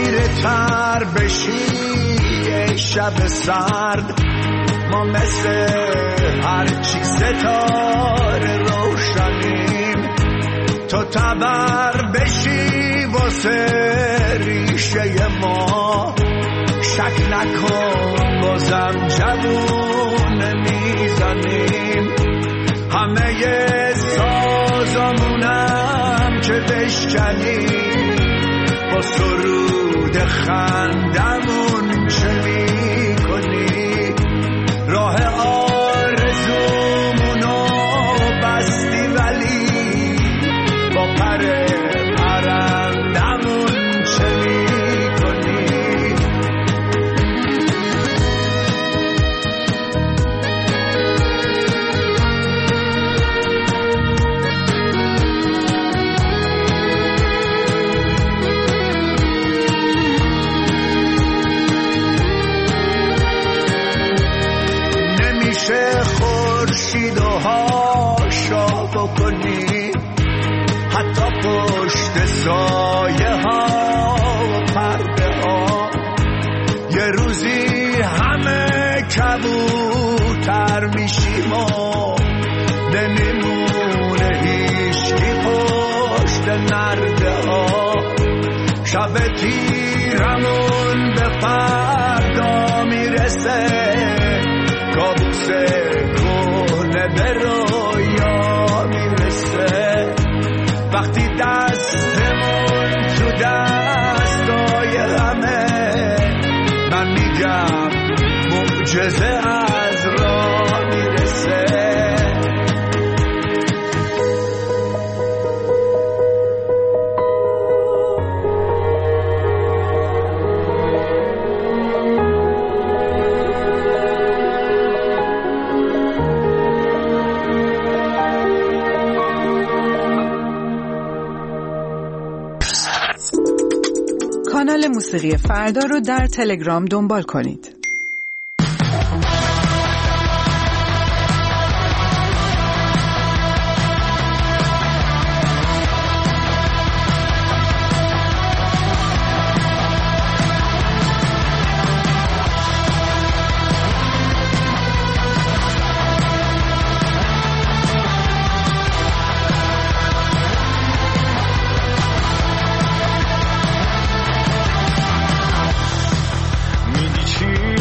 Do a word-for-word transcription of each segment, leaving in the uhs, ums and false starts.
تیره تر بشی شب سرد، ما مثل هرچی ستاره روشنیم، تو تبر بشی واسه ریشه ما، شک نکن بازم جوون میزنیم، همه سازمونم که بشکنیم، با سرود خندمون چه میکنی، راه آرزومونو بستی ولی با پر پرندمون چه میکنی. نمیشه خورشید و هاشا بکنی، حتی پشت سایه ها و پرده ها، یه روزی همه کبوتر میشیم و نمیمونه هیچکی پشت نرده ها، شب تیرمون به فردا میرسه، کابوس کهنه به رویا میرسه، وقتی دستمون تو دستای همه، من میگم معجزه از راه میرسه. کانال موسیقی فردا رو در تلگرام دنبال کنید. چی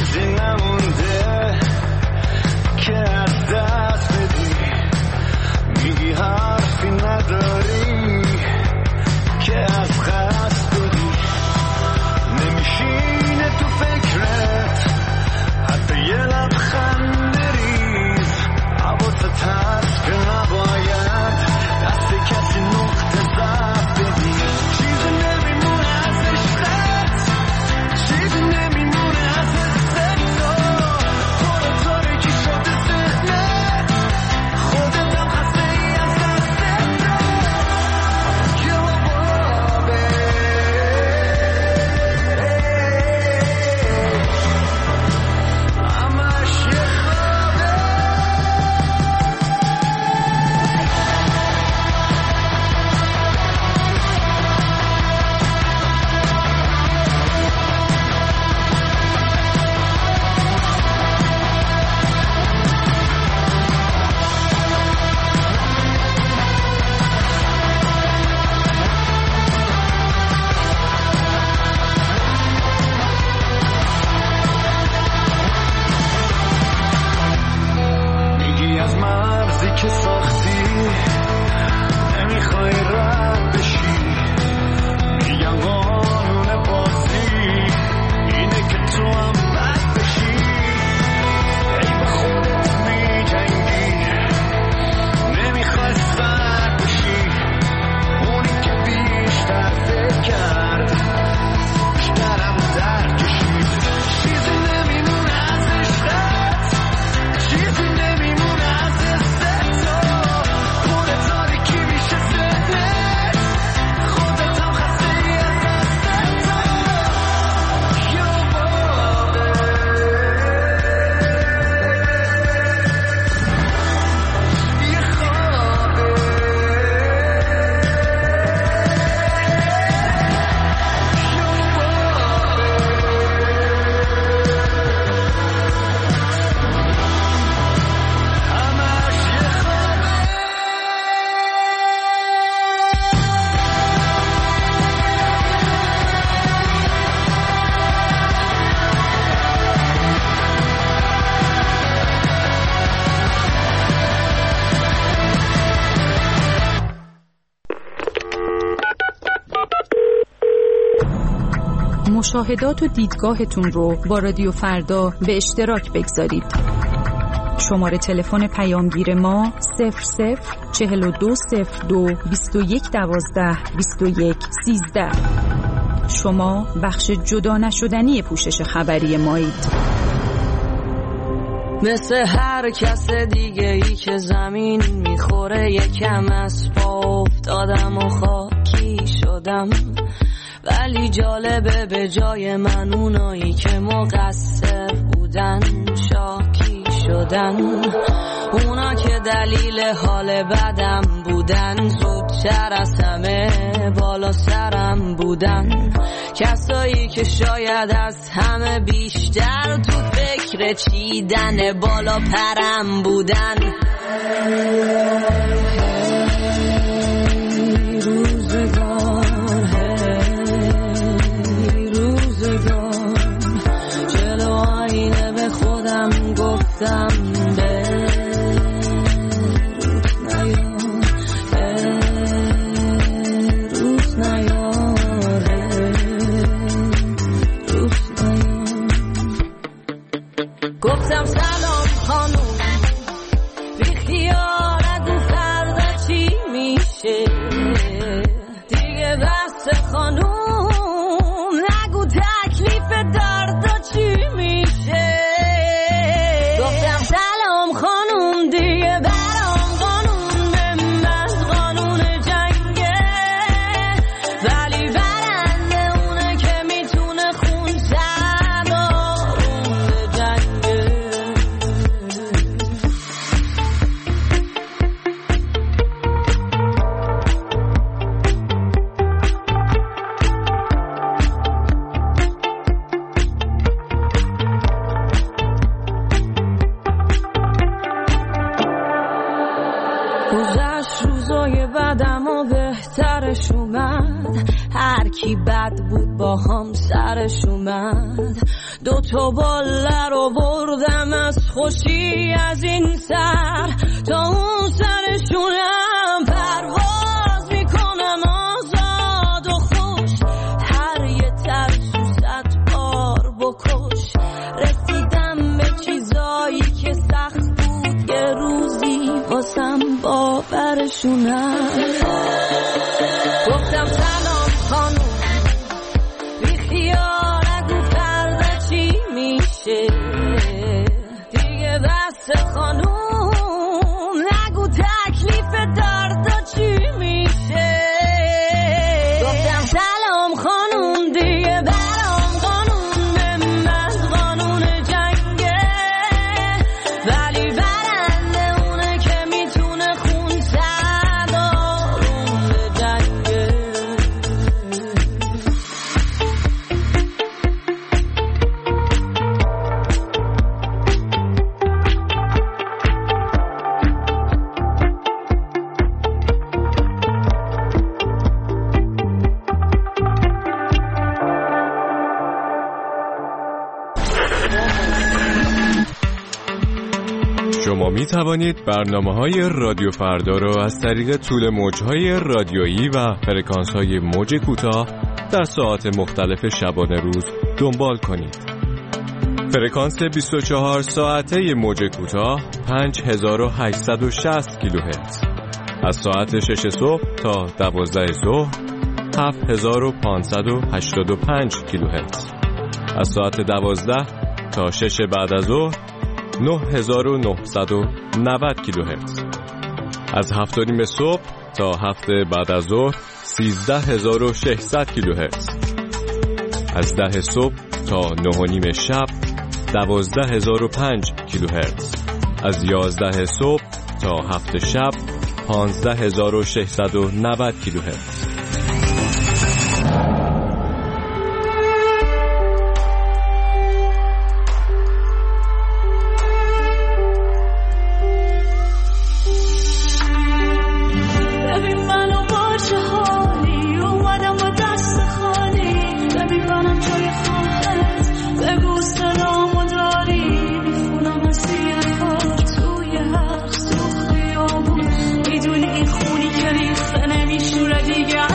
مشاهدات و دیدگاهتون رو با رادیو فردا به اشتراک بگذارید. شماره تلفن پیامگیر ما صفر صفر چهل و دو صفر دو بیست و یک دوازده بیست و یک سیزده. شما بخش جدا نشدنی پوشش خبری مایید. مثل هر کس دیگه ای که زمین میخوره یکم از پا افتادم و خاکی شدم، ولی جالبه به جای من اونایی که مقصر بودن شاکی شدن. اونا که دلیل حال بدم بودن زودتر از همه بالا سرم بودن. کسایی که شاید از همه بیشتر تو فکر چیدن بالا پرم بودن. روزگار هی روزگار جلو آینه به خودم گفتم به گفتم سلام خانوم، بی خیالت و فردا چی میشه دیگه؟ بس خانوم نگو تکلیف دردا چی میشه. گفتم سلام خانوم، دیگه برام قانون به از قانون جنگه، ولی برنده اونه که میتونه خون سردارون به جنگه. گذشت روزای بدم و بهترش اومد، هر کی بد بود با هم سرش اومد. دو تا باله رو بردم از خوشی از این سر تا اون سرشونم پرواز میکنم آزاد و خوش. هر یه ترسو صد بار بکش، رسیدم به چیزایی که سخت بود یه روزی واسم باورشونم. گفتم سلام خانوم، بی خیالت و فردا چی میشه دیگه؟ بس خانوم نگو تکلیف دردا چی میشه. گفتم سلام خانوم، دیگه برام قانون به از قانون جنگه، ولی برنده اونه که میتونه خون سردارون به جنگه. شما می توانید برنامه‌های رادیو فردا را از طریق طول موج‌های رادیویی و فرکانس‌های موج کوتاه در ساعات مختلف شبانه روز دنبال کنید. فرکانس بیست و چهار ساعته موج کوتاه پنج هزار و هشتصد و شصت کیلوهرتز، از ساعت شش صبح تا دوازده ظهر هفت هزار و پانصد و هشتاد و پنج کیلوهرتز، از ساعت دوازده تا شش بعد از ظهر نه هزار و نهصد و نود کیلوهرتز، از هفت و نیم صبح تا هفت بعد از ظهر سیزده هزار و ششصد کیلوهرتز، از ده صبح تا نه و نیم شب دوازده هزار و پنج کیلوهرتز، از یازده صبح تا هفت شب پانزده هزار و ششصد و نود کیلوهرتز. میدونی این خونی که ریخته نمیشوره دیگه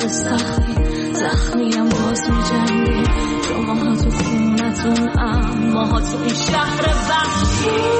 به سختی زخمیم باز می جنگی شما ها تو خونتون اما ها تو این شهر وحشی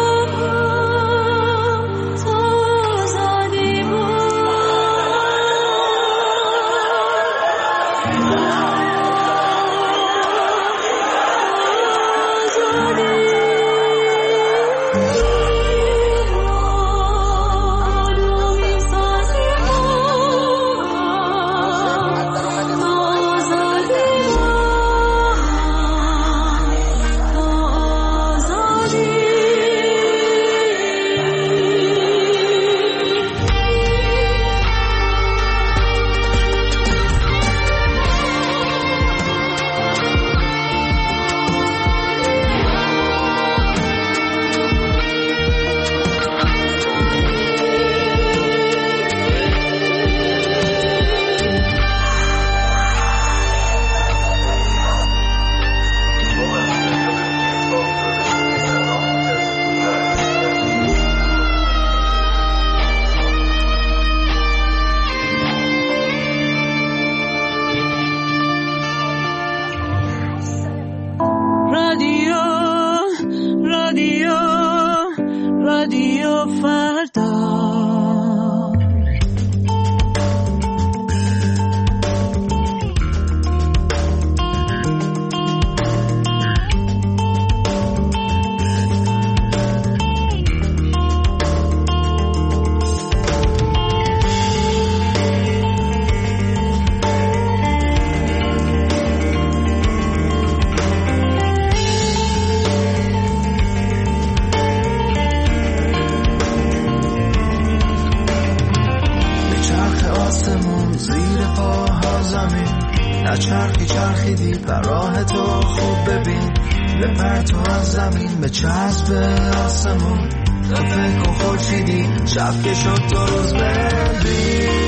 چرخی چرخیدی بر راه تو خوب ببین بپر تو از زمین به چسب آسمون تو فکر کن خورشیدی شب که شد تو روز ببین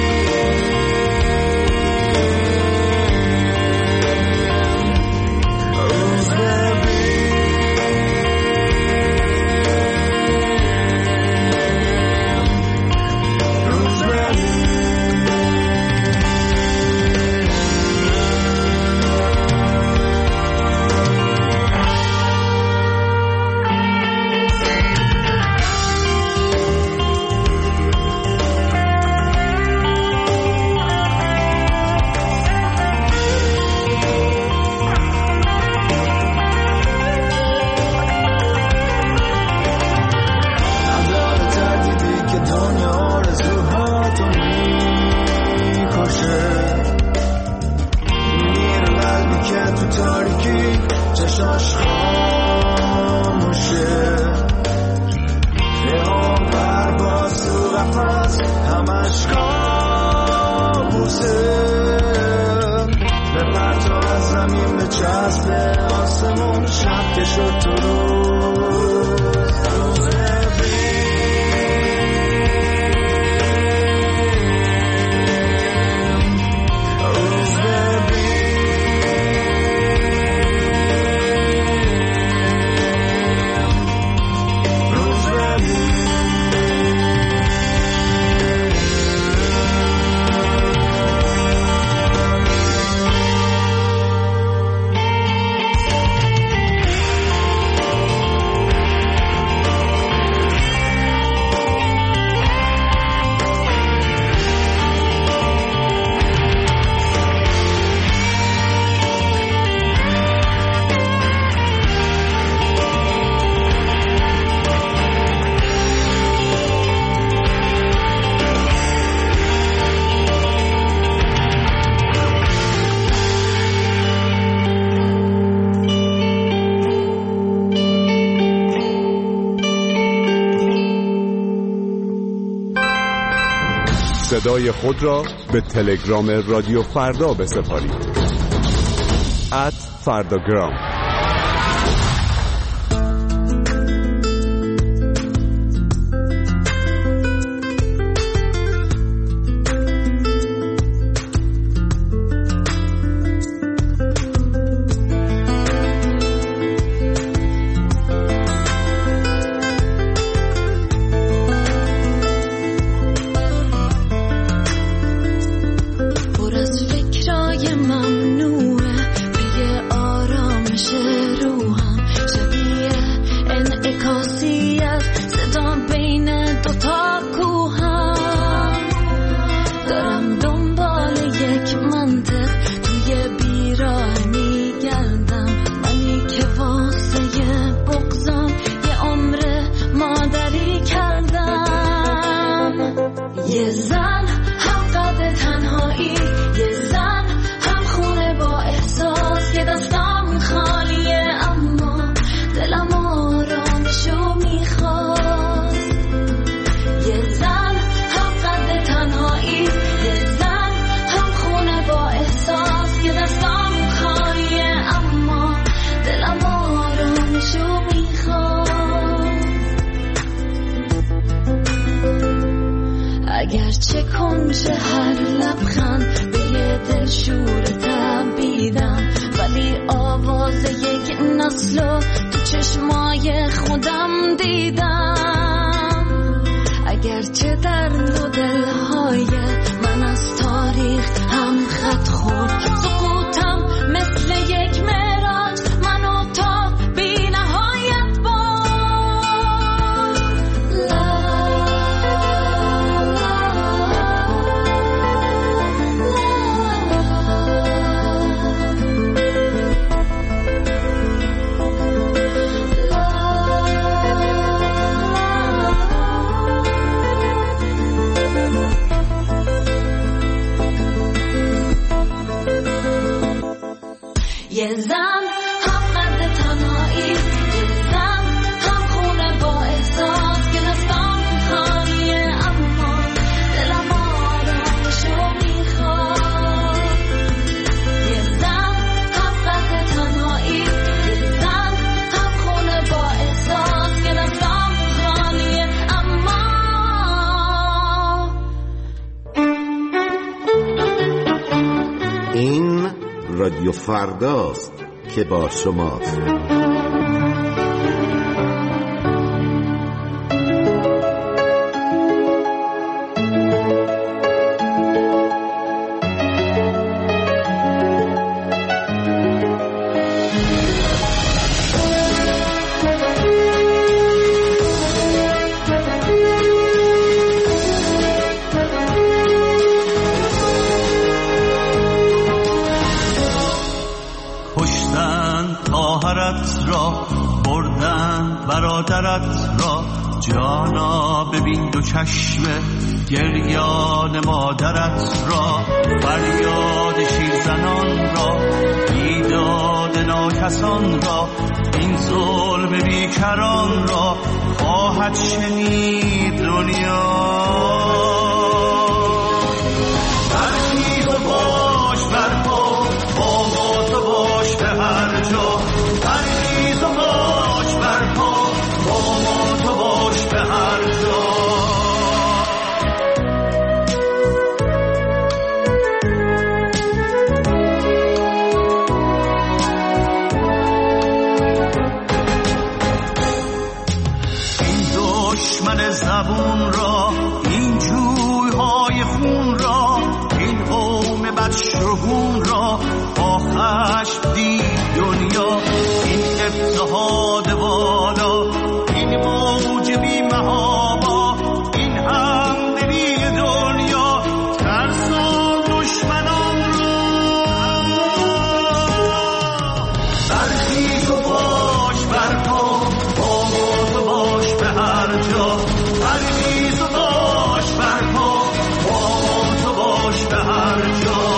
صدای خود را به تلگرام رادیو فردا بسپارید. ات فرداگرام. پر از چه کنج هر لبخند به یه دل شور تبیدم، ولی آواز یک نسلو تو چشمای خودم دیدم. اگرچه در دو دلهای من از تاریخ هم خط خورد، سقوطم مثل یک معراج منو تا بی نهایت برد. لا یه زن هم قد تنهایی، یه زن هم خونه با احساس که دستام خالیه اما دلم آرامشو میخواد. یه زن هم قد تنهایی، یه زن هم خونه با احساس که دستام خالیه اما. این رادیو فرداست که با شماست. برادرت را جانا ببین دو چشم گریان مادرت را، فریاد شیرزنان را، بیداد ناکسان را، این ظلم بیکران را خواهد شنید دنیا. برخیز و باش برپا، با ما تو باش به هر جا. برخیز و باش برپا، با ما تو باش به هر جا. این دشمن زبون را، این جویهای خون را، این قوم بدشگون را با خشم دید دنیا. این اتحاد والا، این موج بی محابا، این همدلی دنیا ترسان دشمنان را. برخیز و باش برپا، با ما تو باش به هر جا. برخیز و باش برپا، با ما تو باش به هر جا.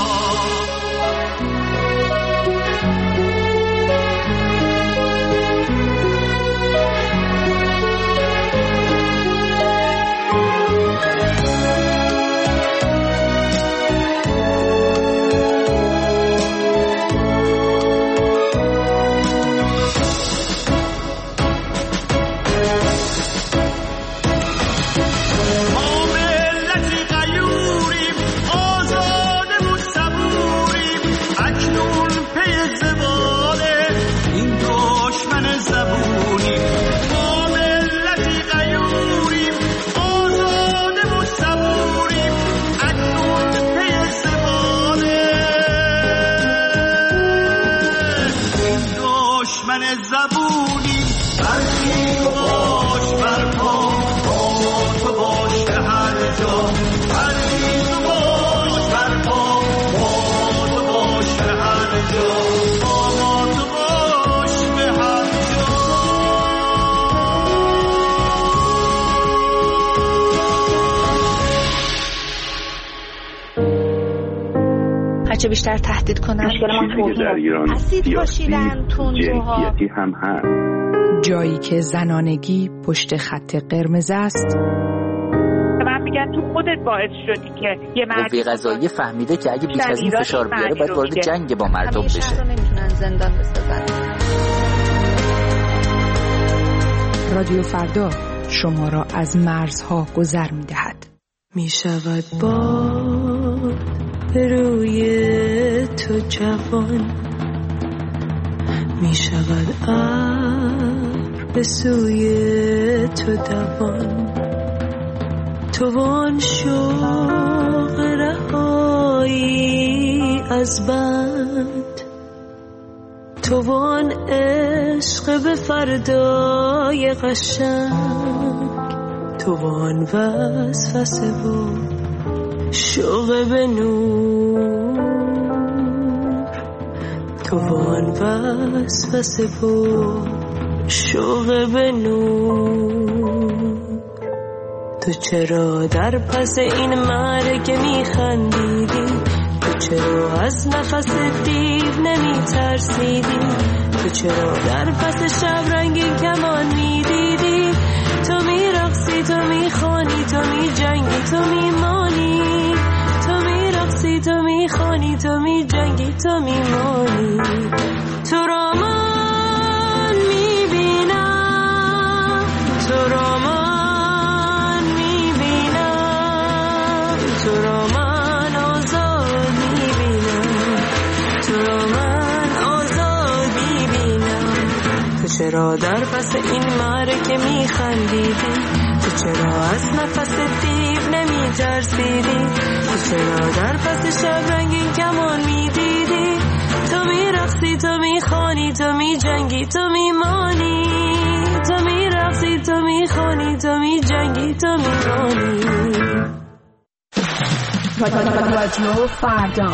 زبونی برخیز و باش برپا، با ما تو باش به هر جا. برخیز و باش برپا، با ما تو باش به هر جا. با ما تو باش به هر جا. هرچه بیشتر تهدید کنن چیزی در ایران سیاسی جنسیتی هم هست. جایی که زنانگی پشت خط قرمز است. من میگن تو خودت باعث شدی که یه مرد قوه قضاییه فهمیده که اگه بیش از این فشار بیاره باید وارد جنگ با مردم بشه. همیشه رو نمیتونن زندان بسازن. رادیو فردا شما را از مرزها گذر میدهد. می شود باد به روی تو جوان، می شود ابر به سوی تو دوان، تو وان شوق رهایی از بند، تو وان عشق به فردای قشنگ، تو وان وسوسه و شوق به نور، تو وان وسوسه و شوق به نور. تو چرا در پس این مرگ میخندیدی؟ تو چرا از نفس دیو نمی ترسیدی؟ تو چرا در پس شب رنگین کمان میدیدی؟ تو میرقصی، تو میخوانی، تو میجنگی، تو میمانی، تو میرقصی، تو میخوانی، تو میجنگی، تو میمانی. تو را من میبینم، تو را من میبینم، تو را من آزاد میبینم، تو را من آزاد میبینم. تو چرا در پس این معرکه میخندیدی؟ تو چرا از نفس دیو نمی ترسیدی؟ تو چرا در پس شب رنگین کمان میدیدی؟ تو میرقصی، تو میخوانی، تو میجنگی، تو میمانی، تو میرقصی، تو میخوانی، تو میجنگی، تو میمانی. رادیو فردا.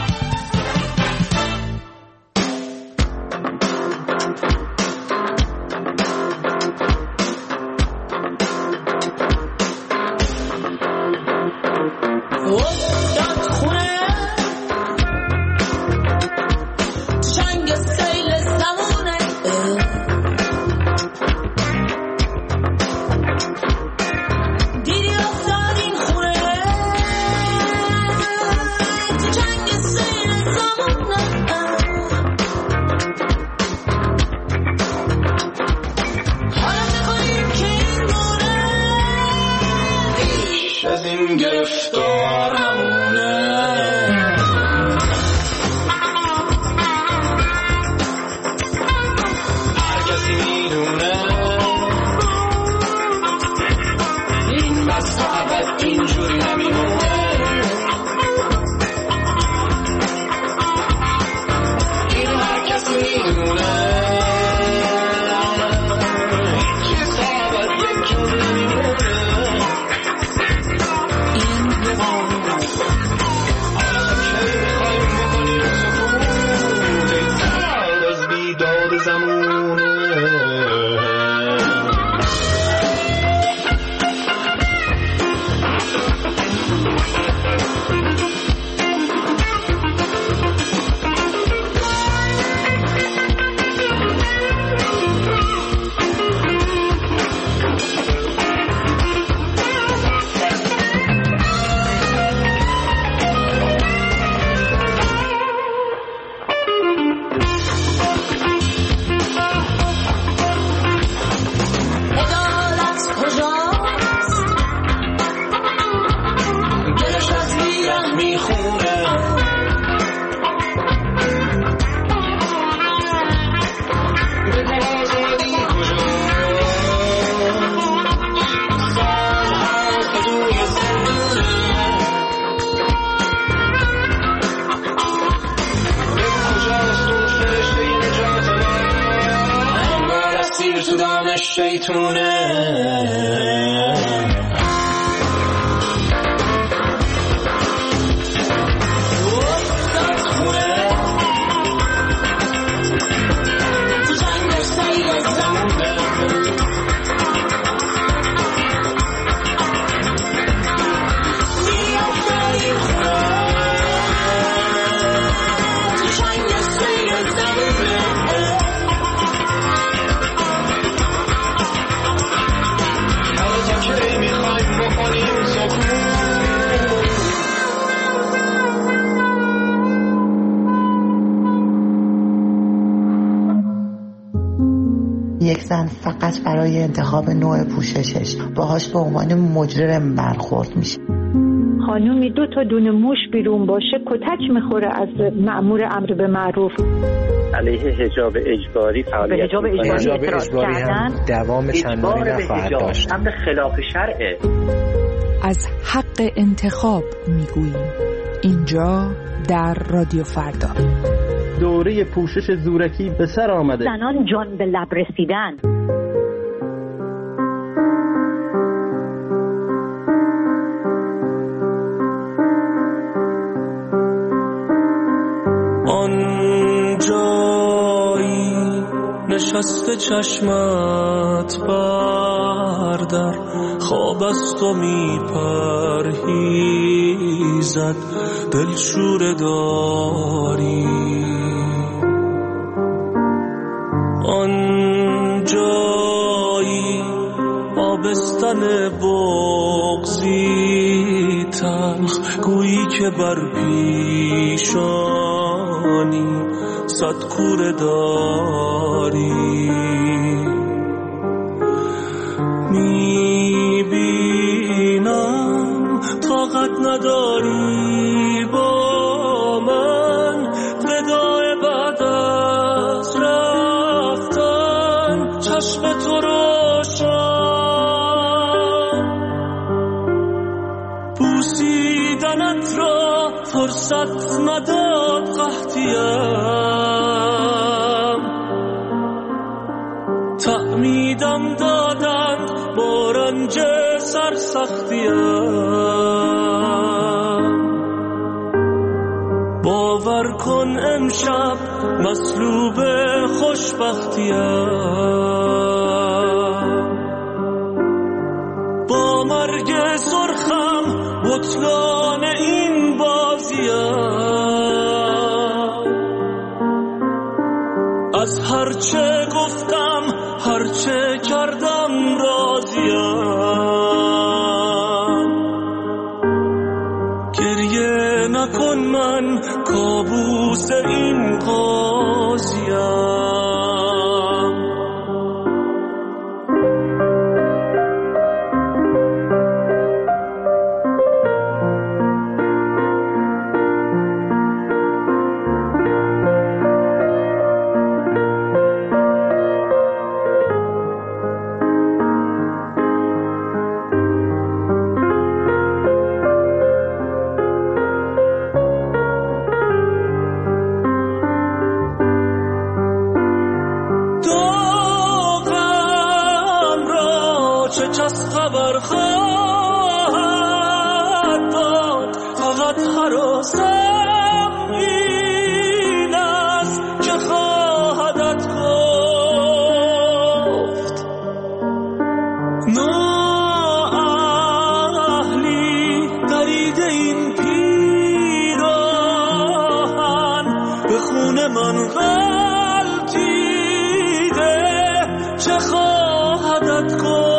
یک زن فقط برای انتخاب نوع پوششش باهاش به عنوان مجرم برخورد میشه. خانومی دو تا دونه موش بیرون باشه کتک میخوره از مأمور امر به معروف. علیه حجاب اجباری فعالیت به حجاب اجباری اعتراض کردن دوام چندانی نخواهد داشت. امر خلاف شرعه. از حق انتخاب میگوییم اینجا در رادیو فردا. دوره پوشش زورکی به سر آمده. زنان جان به لب رسیدن. آنجایی نشسته چشمت بردر، خواب است و می پرهیزد دلشوره داری. آنجایی آبستن بغضی تلخ، گویی که بر پیشانی صد کوره داری. میبینم طاقت نداری با من، وداع بعد از رفتن چشم تو روشن. بوسیدنت را فرصت نداد قحطیم، تعمیدم دادند با رنج سرسختیم. باور کن امشب مصلوب خوشبختیم. با مرگ سرخم بطلان این بازیم. از هرچه گفتم هرچه کردم راضیم. گریه نکن من کابوس این قاضیم. خبر خواهد داد، فقط هراسم این است که خواهدت گفت. نااهلی درید این پیراهن، به خون من غلطیده چه خواهدت گفت.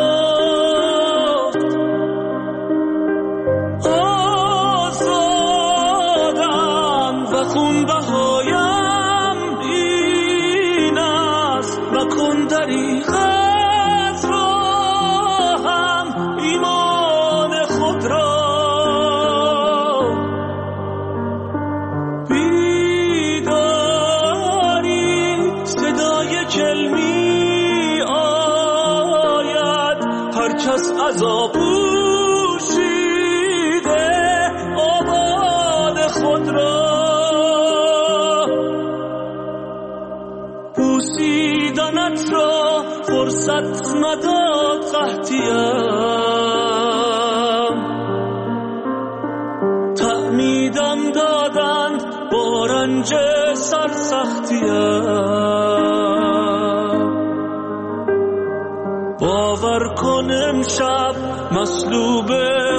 خون بهایم این است، مکن دریغ از راهم ایمان خود را. بیداری صدای کلمی آید، هر کس عذاب پوشیده آباد خود را. بوسیدنت را فرصت نداد قحطیم، تعمیدم دادند با رنج سرسختیم. باور کن امشب مصلوب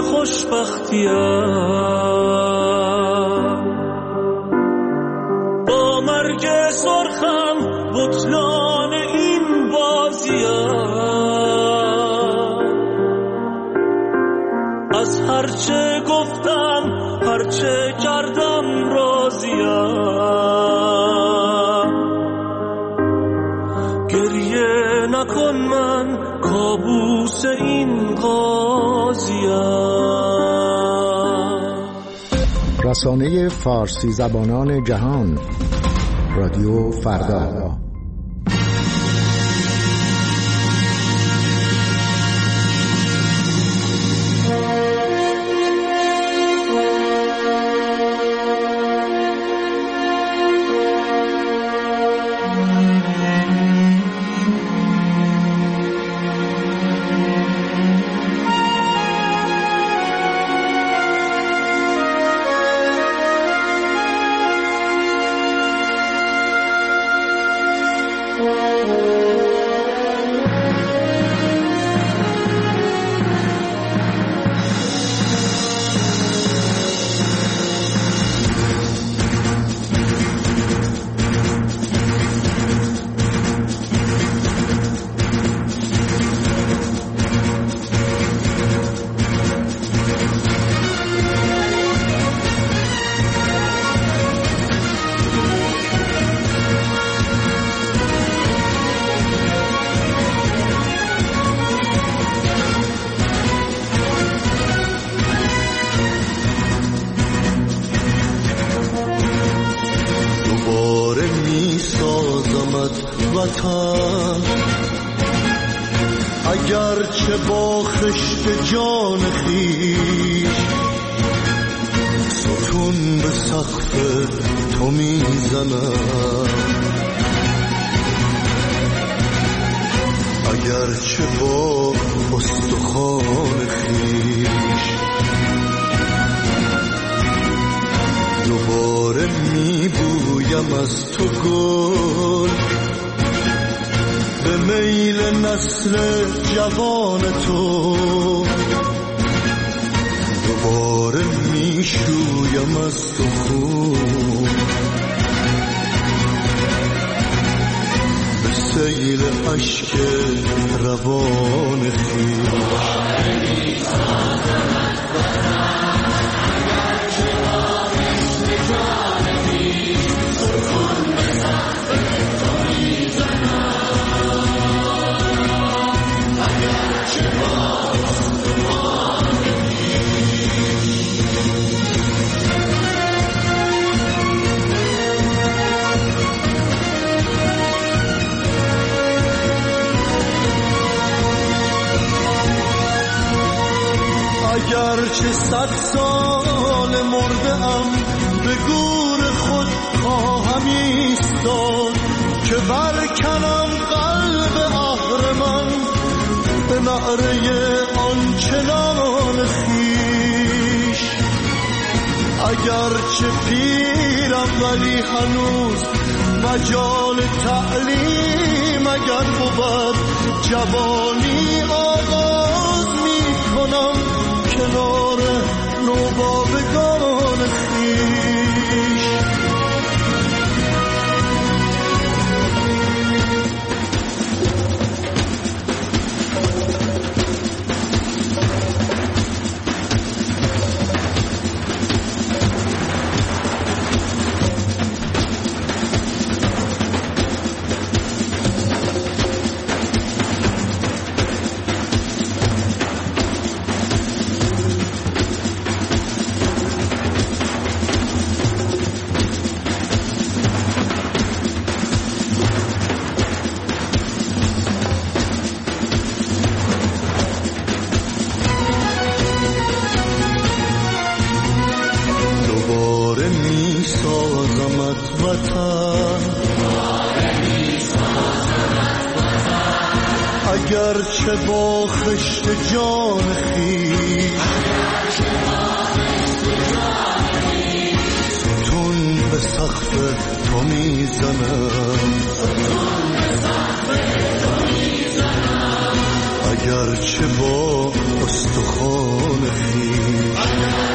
خوشبختیم. با مرگ سرخم بطلان این بازیم. از هرچه گفتم هرچه کردم راضیم. گریه نکن من کابوس این قاضیم. رسانه فارسی زبانان جهان، رادیو فردا. وطن اگرچه با خشت جان خویش ستون به سقف تو میزنم، اگرچه با استخوان خویش دوباره میبویم از تو گل، به میل نسل جوان تو دوباره میشویم از تو خون، به سیل عشق روان خویش. اگرچه صد سال مرده‌ام به گور خود خواهم ایستاد که برکنم قلب اهرمن به نعره آنچنان خویش. اگرچه پیرم ولی هنوز مجال تعلیم اگر بود جوانی آغاز می کنم کنار نوباوگان خویش. اگرچه با خشت جان خویش ستون به سقف تو میزنم، اگرچه با استخوان خویش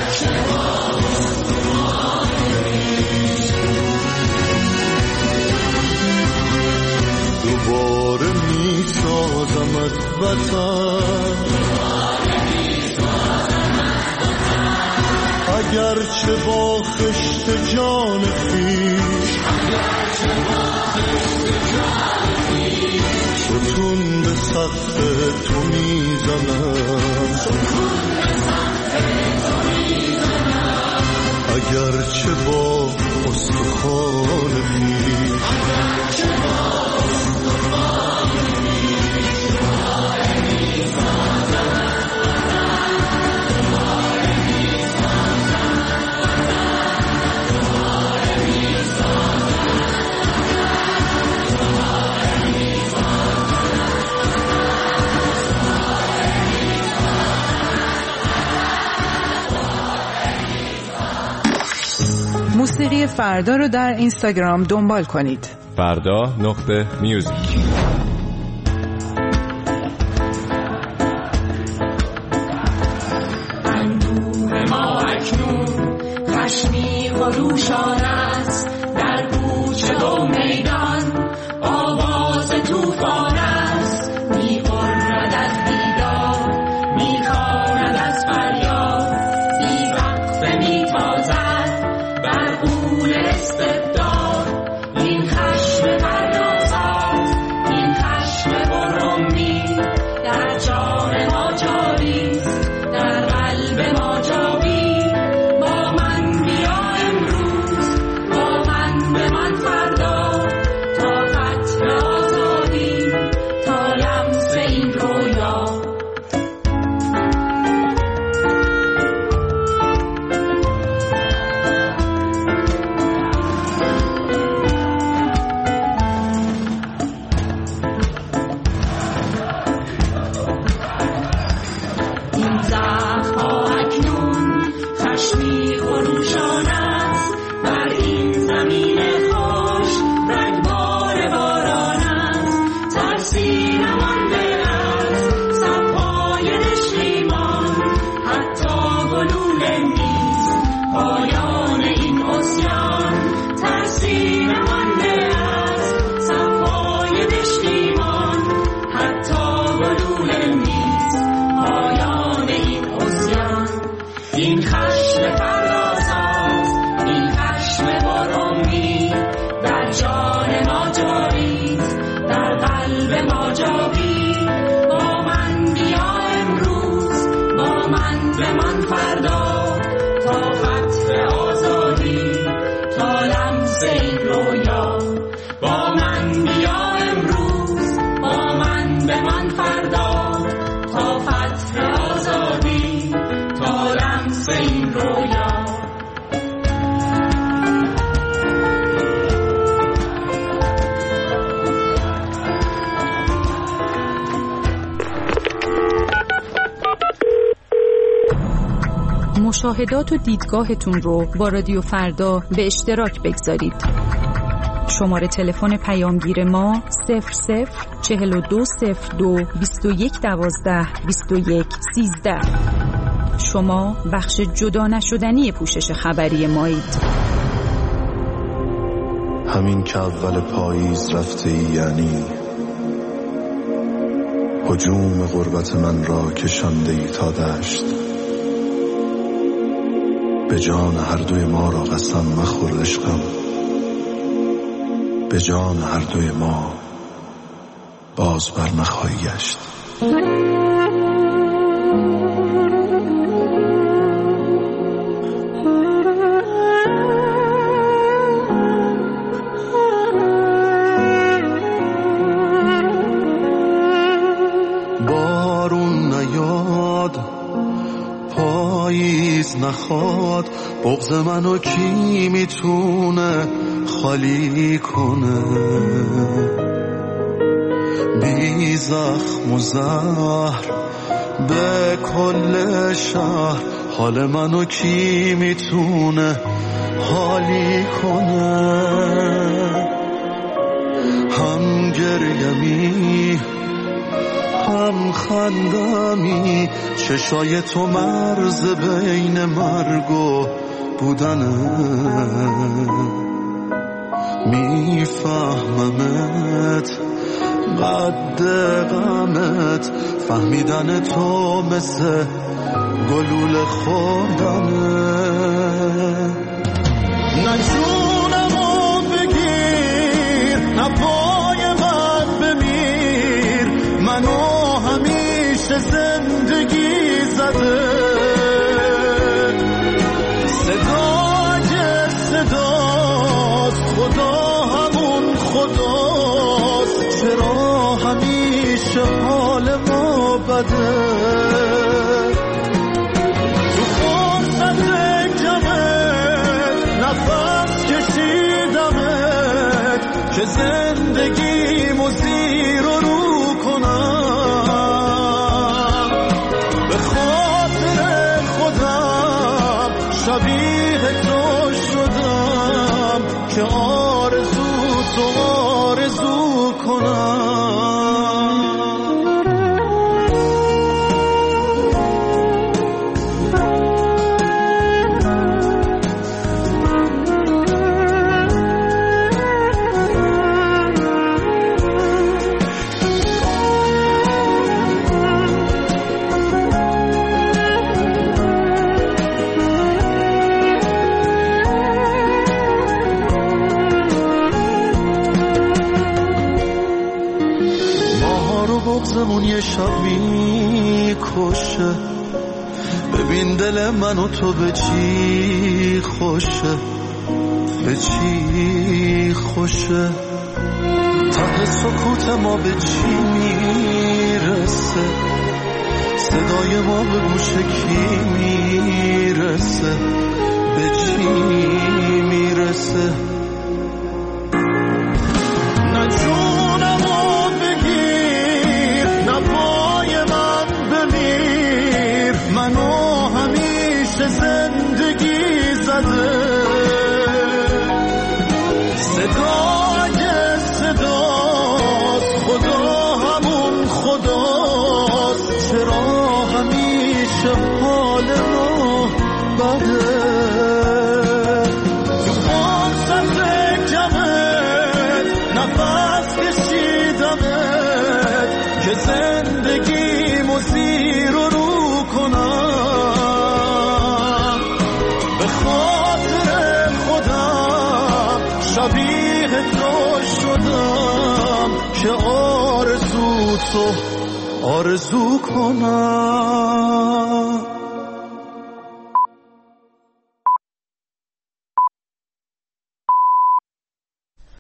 دوباره می سازمت وطن، اگرچه با خشت جان خویش ستون به سقف تو میزنم، اگر مخالفی موسیقی فردا رو در اینستاگرام دنبال کنید. فردا نقطه میوزیک. اندوه ما اکنون خشمی خروشان است، در کوچه و میدان آواز توفان است. می‌غرد از دیدار، می‌خواند از فریاد، بی وقفه می‌تازد بر قول استبداد. این خشم پردازات، این خشم برمی در جان ما جاریست، در قلب ما جاوی. با من بیا امروز، با من به من فردا، تا فتح آزادی، تا لمس این رویا. این زخم ها اکنون خشمی خروشان است، بر این زمین خوش رگبار باران است. ترسی نمانده از صفای نشیمان، حتی گلوله نیست پایان این عصیان. ترسی نمانده از صفای نشیمان، حتی گلوله نیست پایان این عصیان. این خشم پردازات، این خشم برمی در جان ما جاریست، در قلب ما جاوی. با من بیا امروز، با من به من فردا، تا فتح آزادی، تا لمس این رویا. با من بیا امروز، با من به من فردا، تا فتح آزادی، تا لمس این رویا. مشاهدات و دیدگاهتون رو با رادیو فردا به اشتراک بگذارید. شماره تلفن پیامگیر ما صفر صفر چهل و دو صفر دو بیست و یک دوازده بیست و یک سیزده. شما بخش جدا نشدنی پوشش خبری مایید. همین که اول پاییز رفته ای، یعنی هجوم غربت من را کشانده ای تا دشت. به جان هر دوی ما را قسم مخور عشقم، به جان هر دوی ما باز بر نخواهی گشت. بارون نیاد، پاییز نخواد، بغض منو کی میتونه خالی کنه؟ بی زخم و زهر به کل شهر، حال منو کی میتونه حالی کنه؟ هم گریمی هم خندمی، چشای تو مرز بین مرگ و بودنه. میفهممت قد غمت، فهمیدن تو مثل گلوله خوردنه. نجونمو بگیر، نپای من بمیر، منو همیشه زندگی زده. صدای صدات که زندگیمو زیر و رو کنم. به خاطر خودم شبیه تو شدم که آرزو تو آرزو کنم. بغضمون یه شب میکشه، ببین دل من و تو به چی خوشه، به چی خوشه. ته سکوت ما به چی میرسه، صدای ما به گوش کی میرسه، به چی میرسه. نه جونمو بگیر، نه پای من بمیر، منو همیشه زندگی زده. صدا اگه صداست، خدا همون خداست، چرا همیشه حال ما بده؟ تو فرصت کمت نفس کشیدمت که زندگیمو زیر و رو کنم. به خاطر خودم شبیه تو شدم که آرزو تو آرزو کنم.